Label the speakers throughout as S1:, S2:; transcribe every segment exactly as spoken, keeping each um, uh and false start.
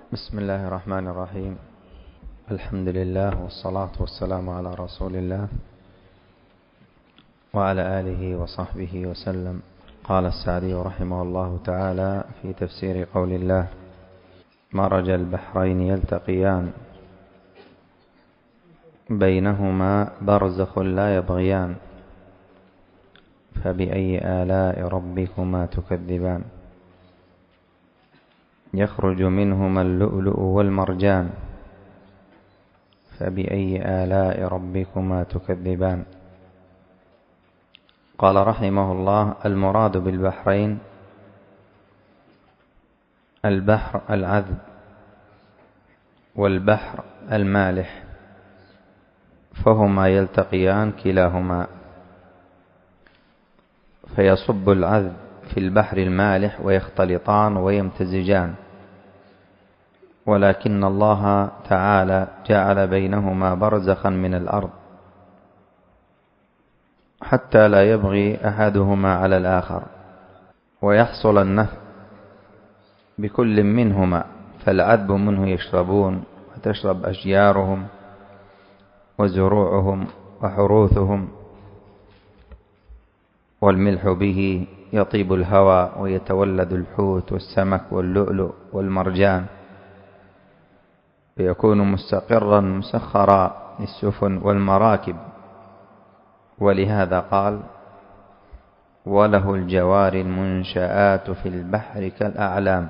S1: بسم الله الرحمن الرحيم. الحمد لله والصلاة والسلام على رسول الله وعلى آله وصحبه وسلم. قال السعدي رحمه الله تعالى في تفسير قول الله: مرج البحرين يلتقيان بينهما برزخ لا يبغيان فبأي آلاء ربكما تكذبان يخرج منهما اللؤلؤ والمرجان فبأي آلاء ربكما تكذبان. قال رحمه الله: المراد بالبحرين البحر العذب والبحر المالح، فهما يلتقيان كلاهما، فيصب العذب في البحر المالح ويختلطان ويمتزجان، ولكن الله تعالى جعل بينهما برزخا من الأرض حتى لا يبغي أحدهما على الآخر ويحصل النفع بكل منهما، فالعذب منه يشربون وتشرب أشجارهم وزروعهم وحروثهم، والملح به يطيب الهواء ويتولد الحوت والسمك واللؤلؤ والمرجان، فيكون مستقرا مسخرا للسفن والمراكب. ولهذا قال: وله الجوار المنشآت في البحر كالأعلام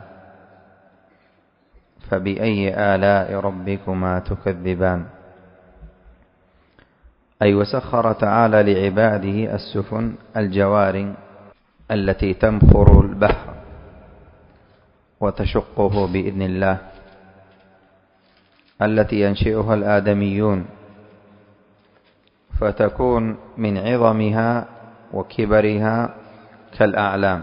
S1: فبأي آلاء ربكما تكذبان. أي وسخر تعالى لعباده السفن الجوار التي تمخر البحر وتشقه بإذن الله، التي ينشئها الآدميون، فتكون من عظمها وكبرها كالأعلام،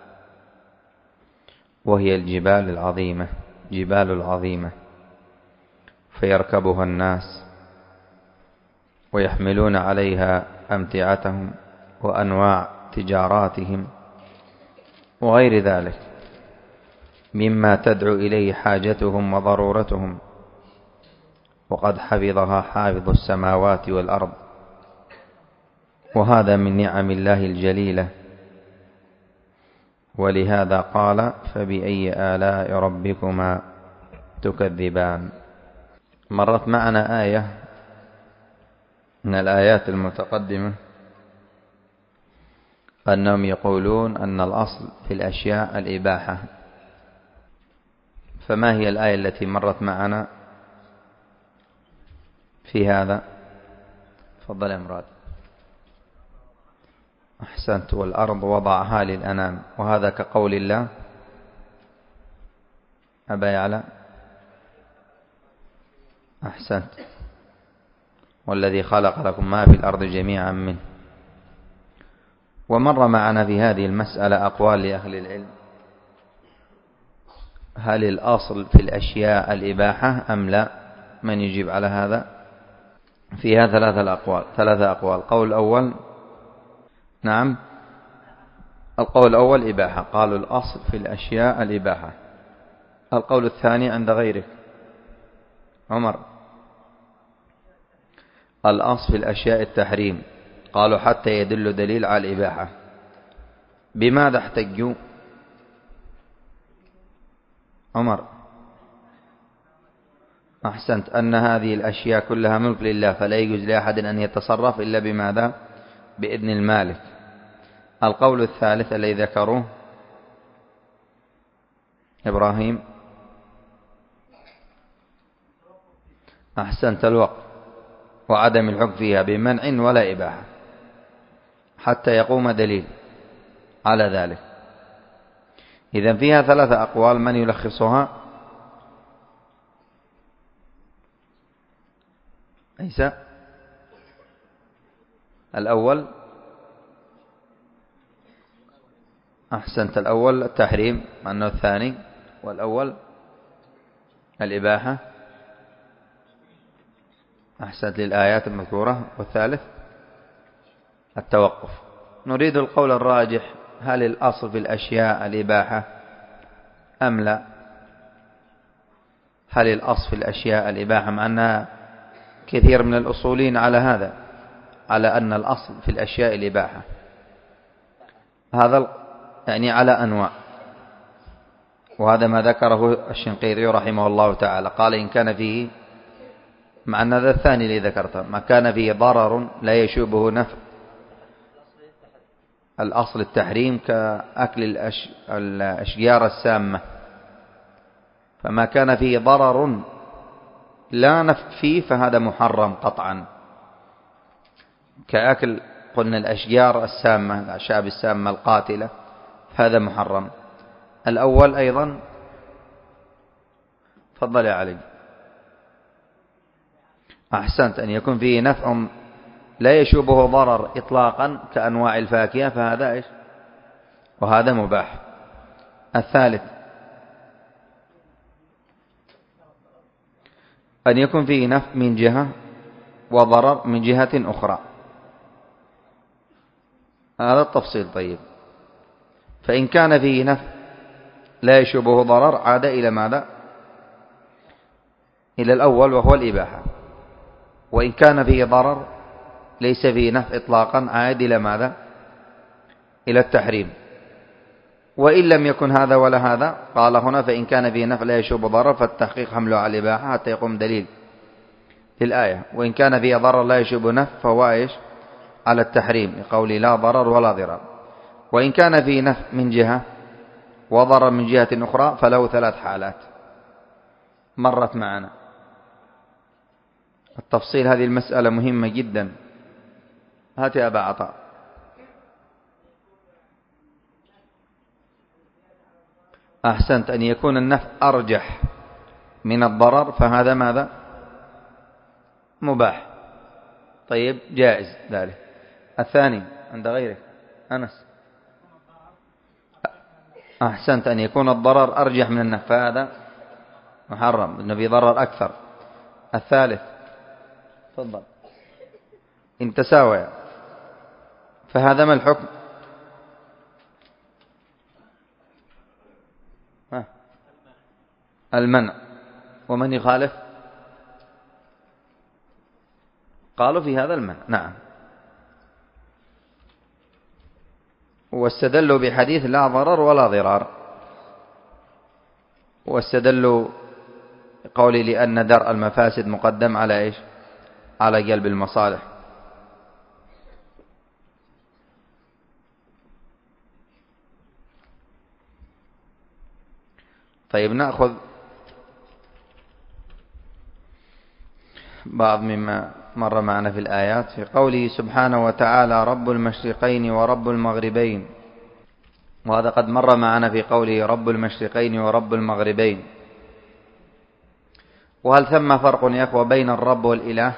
S1: وهي الجبال العظيمة جبال العظيمة، فيركبها الناس ويحملون عليها أمتعتهم وأنواع تجاراتهم وغير ذلك مما تدعو إليه حاجتهم وضرورتهم، وقد حفظها حافظ السماوات والأرض، وهذا من نعم الله الجليلة. ولهذا قال: فبأي آلاء ربكما تكذبان. مرت معنا آية من الآيات المتقدمة أنهم يقولون أن الأصل في الأشياء الإباحة، فما هي الآية التي مرت معنا في هذا؟ تفضل يا مراد. أحسنت. والأرض وضعها للأنام، وهذا كقول الله أبا يعلى. أحسنت. والذي خلق لكم ما في الأرض جميعا منه. ومر معنا في هذه المسألة أقوال لأهل العلم: هل الأصل في الأشياء الإباحة أم لا؟ من يجيب على هذا؟ فيها ثلاثة أقوال ثلاثة أقوال قول الأول نعم القول الأول إباحة، قالوا الأصل في الأشياء الإباحة. القول الثاني عند غيرك عمر: الأصل في الأشياء التحريم، قالوا حتى يدل دليل على الإباحة. بماذا احتجوا عمر؟ أحسنت، أن هذه الأشياء كلها ملك لله، فلا يجوز لأحد أن يتصرف إلا بماذا؟ بإذن المالك. القول الثالث الذي ذكروه إبراهيم: أحسنت، الوقف وعدم الحكم فيها بمنع ولا إباحة حتى يقوم دليل على ذلك. إذن فيها ثلاثة أقوال، من يلخصها؟ عيسى. الأول أحسنت، الأول التحريم مع أنه الثاني، والأول الإباحة. أحسنت للآيات المذكورة، والثالث التوقف. نريد القول الراجح: هل الأصل في الأشياء الإباحة أم لا؟ هل الأصل في الأشياء الإباحة؟ مع أن كثير من الأصولين على هذا، على أن الأصل في الأشياء الإباحة. هذا يعني على أنواع، وهذا ما ذكره الشنقيطي رحمه الله تعالى. قال إن كان فيه، مع أن هذا الثاني اللي ذكرته، ما كان فيه ضرر لا يشوبه نفع. الأصل التحريم كأكل الأش... الأشجار السامة، فما كان فيه ضرر لا نفع فيه فهذا محرم قطعا، كأكل قلنا الأشجار السامة، الأعشاب السامة القاتلة، هذا محرم. الأول أيضا، تفضل يا علي. أحسنت، أن يكون فيه نفع لا يشوبه ضرر إطلاقا كأنواع الفاكهة، فهذا إيش؟ وهذا مباح. الثالث أن يكون فيه نفع من جهة وضرر من جهة أخرى، هذا التفصيل. طيب، فإن كان فيه نفع لا يشوبه ضرر عاد إلى ماذا؟ إلى الأول وهو الإباحة. وإن كان فيه ضرر ليس فيه نفع إطلاقا عاد إلى ماذا؟ إلى التحريم. وإن لم يكن هذا ولا هذا، قال هنا فإن كان فيه نفع لا يشوب ضرر فالتحقيق حمله على الإباحة حتى يقوم دليل للآية. وإن كان فيه ضرر لا يشوب نفع فهو إيش؟ على التحريم، لقول لا ضرر ولا ضرار. وإن كان فيه نفع من جهة وضرر من جهة أخرى فله ثلاث حالات مرت معنا. التفصيل هذه المسألة مهمة جدا. هات يا أبا عطاء. أحسنت، أن يكون النفع أرجح من الضرر فهذا ماذا؟ مباح. طيب، جائز ذلك. الثاني عند غيرك أنس. أحسنت، أن يكون الضرر أرجح من النفع فهذا محرم، إنه بيضرر أكثر. الثالث، تفضل. إن تساوي فهذا ما الحكم؟ ها. المنع. ومن يخالف؟ قالوا في هذا المنع. نعم. واستدلوا بحديث لا ضرر ولا ضرار، واستدلوا قولي لأن درء المفاسد مقدم على إيش؟ على جلب المصالح. طيب، نأخذ بعض مما مر معنا في الآيات. في قوله سبحانه وتعالى رب المشرقين ورب المغربين، وهذا قد مر معنا في قوله رب المشرقين ورب المغربين. وهل ثم فرق يا أخوة بين الرب والإله؟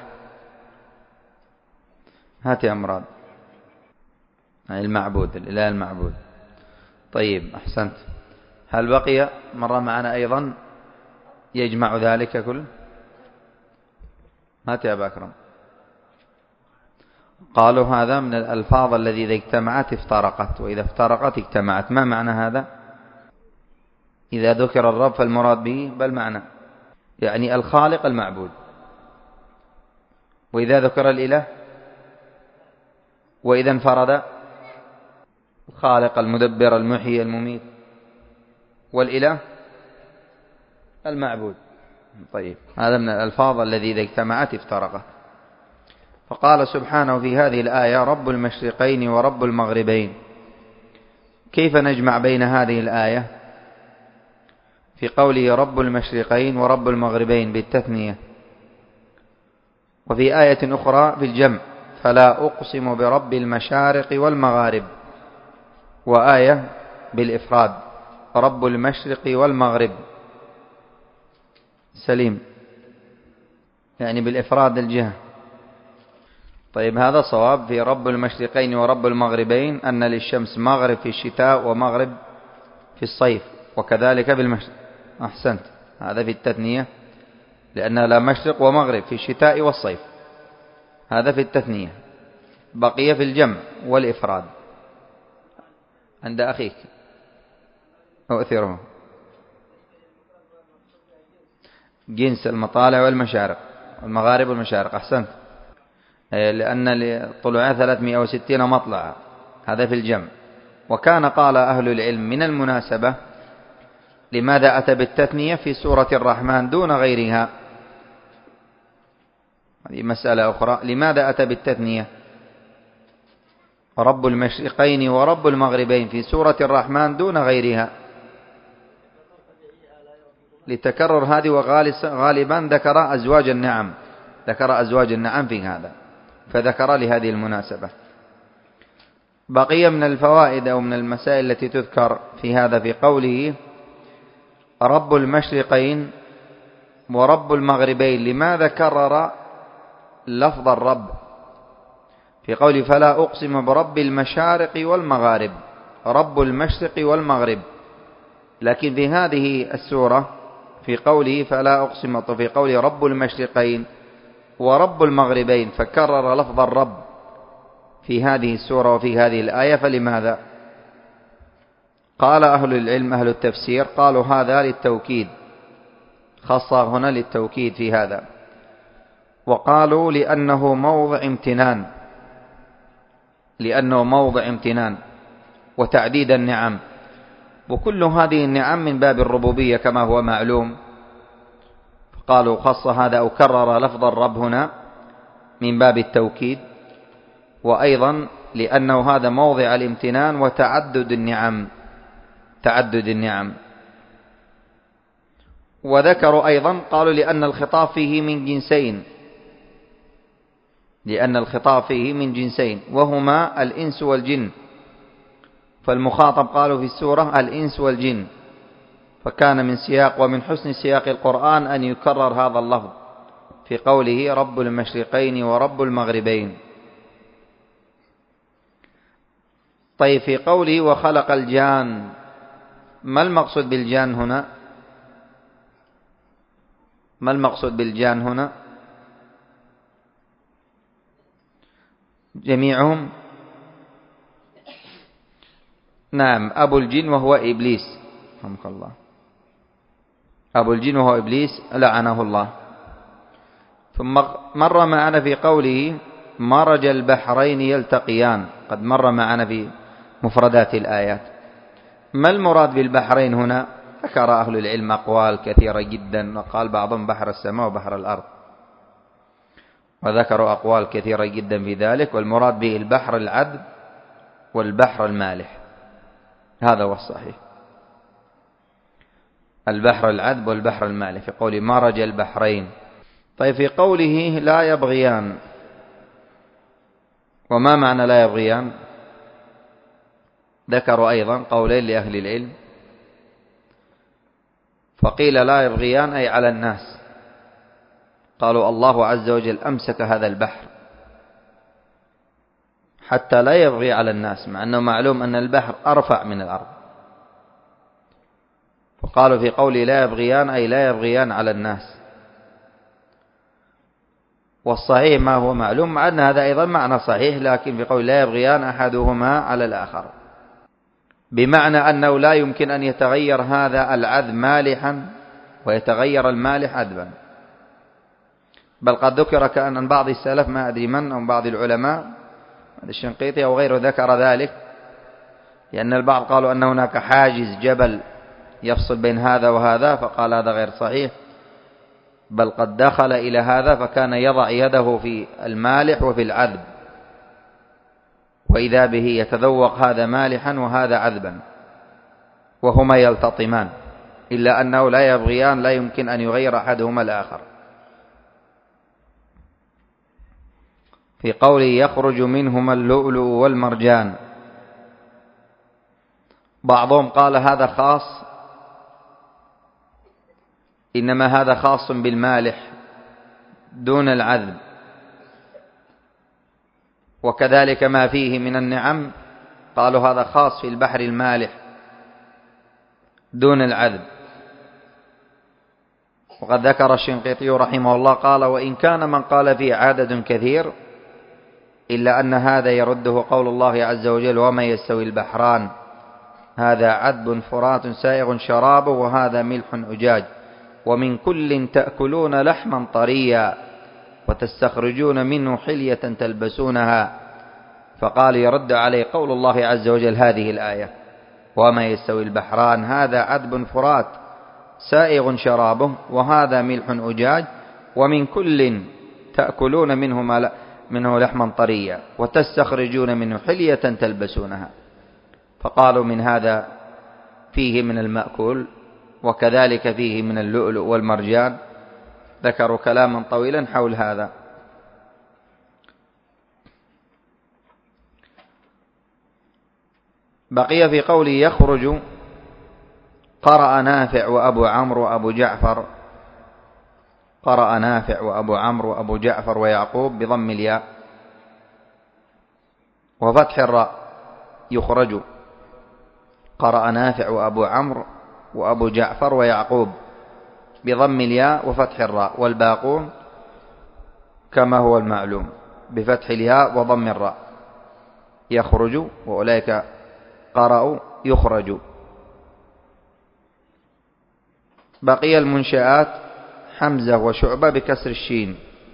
S1: هات يا أمراض. المعبود، الإله المعبود. طيب، أحسنت. هل بقي مر معنا أيضا يجمع ذلك كله؟ هات يا أبا أكرم. قالوا هذا من الألفاظ الذي إذا اجتمعت افترقت، وإذا افترقت اجتمعت. ما معنى هذا؟ إذا ذكر الرب فالمراد به بل معنى يعني الخالق المعبود، وإذا ذكر الإله، وإذا انفرد الخالق المدبر المحيي المميت، والإله المعبود. طيب، هذا من الألفاظ الذي إذا اجتمعت افترقت. فقال سبحانه في هذه الآية رب المشرقين ورب المغربين. كيف نجمع بين هذه الآية في قوله رب المشرقين ورب المغربين بالتثنية، وفي آية أخرى بالجمع فلا أقسم برب المشارق والمغارب، وآية بالإفراد رب المشرق والمغرب؟ سليم، يعني بالإفراد الجهة. طيب، هذا صواب. في رب المشرقين ورب المغربين أن للشمس مغرب في الشتاء ومغرب في الصيف، وكذلك بالمشرق. أحسنت، هذا في التثنية، لأن لا مشرق ومغرب في الشتاء والصيف، هذا في التثنية. بقي في الجمع والإفراد عند أخيك أؤثره. جنس المطالع والمشارق المغارب والمشارق. أحسنت، لأن لطلوعها ثلاثمائة وستين مطلع، هذا في الجمع. وكان قال أهل العلم من المناسبة لماذا أتى بالتثنية في سورة الرحمن دون غيرها؟ هذه مسألة أخرى. لماذا أتى بالتثنية رب المشرقين ورب المغربين في سورة الرحمن دون غيرها؟ لتكرر هذه، وغالبا ذكر أزواج النعم، ذكر أزواج النعم في هذا، فذكر لهذه المناسبة. بقية من الفوائد أو من المسائل التي تذكر في هذا في قوله رب المشرقين ورب المغربين، لماذا كرر لفظ الرب في قوله فلا أقسم برب المشارق والمغارب، رب المشرق والمغرب، لكن في هذه السورة في قوله فلا أقسم، في قوله رب المشرقين ورب المغربين، فكرر لفظ الرب في هذه السورة وفي هذه الآية، فلماذا؟ قال أهل العلم أهل التفسير قالوا هذا للتوكيد، خاصة هنا للتوكيد في هذا. وقالوا لأنه موضع امتنان، لأنه موضع امتنان وتعديد النعم، وكل هذه النعم من باب الربوبية كما هو معلوم. قالوا خص هذا أو كرر لفظ الرب هنا من باب التوكيد، وأيضا لأنه هذا موضع الامتنان وتعدد النعم، تعدد النعم. وذكروا أيضا قالوا لأن الخطاب فيه من جنسين، لأن الخطاب فيه من جنسين وهما الإنس والجن، فالمخاطب قالوا في السورة الإنس والجن، فكان من سياق ومن حسن سياق القرآن أن يكرر هذا اللفظ في قوله رب المشرقين ورب المغربين. طيب في قوله وخلق الجان، ما المقصود بالجان هنا؟ ما المقصود بالجان هنا؟ جميعهم؟ نعم، أبو الجن وهو إبليس، رحمك الله، أبو الجن وهو إبليس لعنه الله. ثم مر معنا في قوله مرج البحرين يلتقيان، قد مر معنا في مفردات الآيات. ما المراد بالبحرين هنا؟ ذكر أهل العلم أقوال كثيرة جدا، وقال بعضهم بحر السماء وبحر الأرض، وذكروا أقوال كثيرة جدا في ذلك، والمراد به البحر العذب والبحر المالح، هذا هو الصحيح، البحر العذب والبحر المالح في قوله مرج البحرين. طيب في قوله لا يبغيان، وما معنى لا يبغيان؟ ذكروا أيضا قولين لأهل العلم، فقيل لا يبغيان أي على الناس، قالوا الله عز وجل أمسك هذا البحر حتى لا يبغي على الناس، مع أنه معلوم أن البحر أرفع من الأرض، فقالوا في قوله لا يبغيان أي لا يبغيان على الناس. والصحيح ما هو معلوم، مع أن هذا أيضا معنى صحيح، لكن في قول لا يبغيان أحدهما على الآخر، بمعنى أنه لا يمكن أن يتغير هذا العذب مالحا ويتغير المالح عذبا، بل قد ذكر كأن عن بعض السلف، ما أدري من، أو بعض العلماء الشنقيطي أو غيره ذكر ذلك، لأن البعض قالوا أن هناك حاجز جبل يفصل بين هذا وهذا، فقال هذا غير صحيح، بل قد دخل إلى هذا فكان يضع يده في المالح وفي العذب، وإذا به يتذوق هذا مالحا وهذا عذبا وهما يلتطمان، إلا أنه لا يبغيان، لا يمكن أن يغير أحدهما الآخر. في قوله يخرج منهما اللؤلؤ والمرجان، بعضهم قال هذا خاص، إنما هذا خاص بالمالح دون العذب، وكذلك ما فيه من النعم قالوا هذا خاص في البحر المالح دون العذب. وقد ذكر الشنقيطي رحمه الله قال وإن كان من قال فيه عدد كثير، إلا أن هذا يرده قول الله عز وجل وما يستوي البحران هذا عذب فرات سائغ شرابه وهذا ملح أجاج ومن كل تأكلون لحما طريا وتستخرجون منه حلية تلبسونها. فقال يرد عليه قول الله عز وجل هذه الآية: وما يستوي البحران هذا عذب فرات سائغ شرابه وهذا ملح أجاج ومن كل تأكلون منه, منه لحما طريا وتستخرجون منه حلية تلبسونها. فقالوا من هذا فيه من المأكول وكذلك فيه من اللؤلؤ والمرجان. ذكروا كلاما طويلا حول هذا. بقي في قوله يخرج: قرأ نافع وأبو عمرو وأبو جعفر قرأ نافع وأبو عمرو وأبو جعفر ويعقوب بضم الياء وفتح الراء يخرج. قرأ نافع وأبو عمرو وأبو جعفر ويعقوب بضم الياء وفتح الراء، والباقون كما هو المعلوم بفتح الياء وضم الراء يخرج، وأولئك قرأوا يخرج. بقي المنشآت حمزة وشعبة بكسر الشين.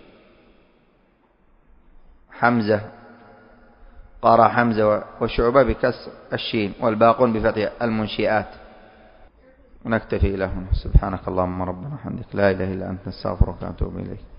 S1: حمزة قرأ حمزة وشعبة بكسر الشين والباقون بفتح المنشئات. ونكتفي إلى هنا. سبحانك اللهم ربنا وبحمدك لا إله إلا أنت نستغفرك ونتوب إليك.